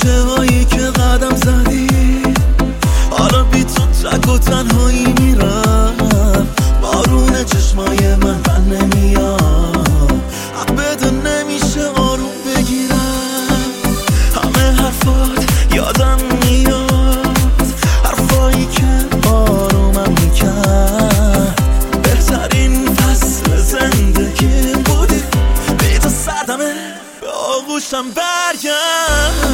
کوچه هایی که قدم زدی، حالا بی تو تک و تنهایی میرم. بارون چشمای من نمیاد، حق بده نمیشه آروم بگیرم. همه حرفات یادم میاد، حرفایی که آرومم میکرد. بهترین فصل زندگی بودی، بی تو سردمه به آغوشم برگرد.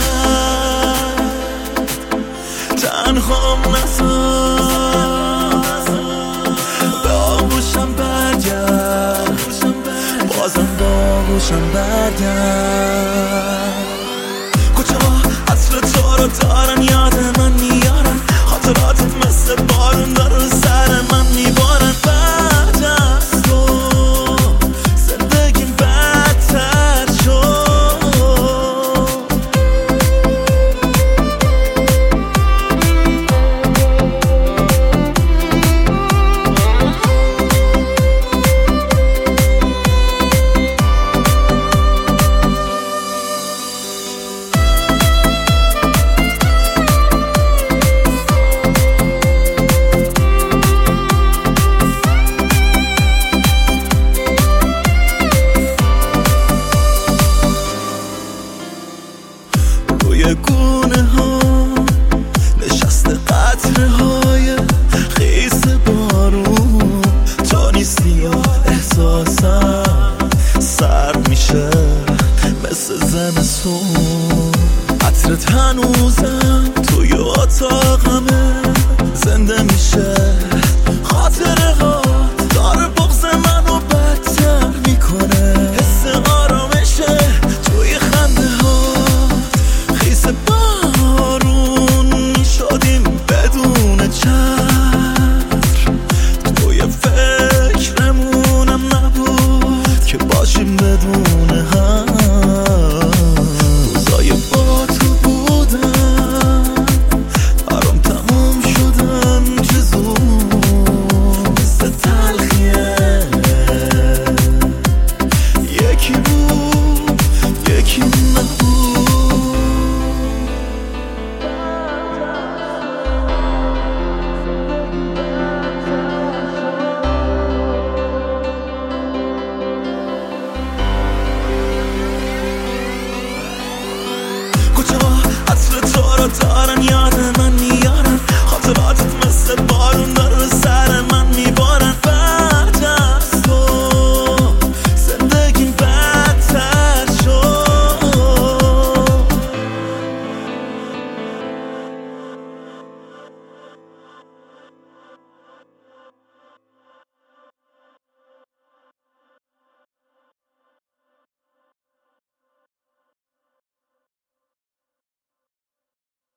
تنهام نذار، به آغوشم برگرد. بازم به آغوشم برگرد. کوچه ها عطر تو رو دارن، یاد من میارن. خاطراتت مثل بارون داره رو سر من میبارن. بعد از تو زندگیم بدتر شد. روی گونه ها نشسته قطره های خیس بارون. تو نیستی و احساسم سرد میشه مثل زمستون. عطرت هنوزم توی اتاقمه، زنده میشه خاطره ها. داره بغض منو بدتر میکنه، حس آرامشه توی خنده ها. خیس بارون میشدیم بدون چتر، توی فکرمونم نبود که باشیم بدون هم. روزای با تو بودن برام تموم شدن چه زود. مثل تلخیه یکی بود یکی نبود. کوچه ها عطر تو رو دارن، یاد من میارن. خاطراتت مثل بارون داره رو سر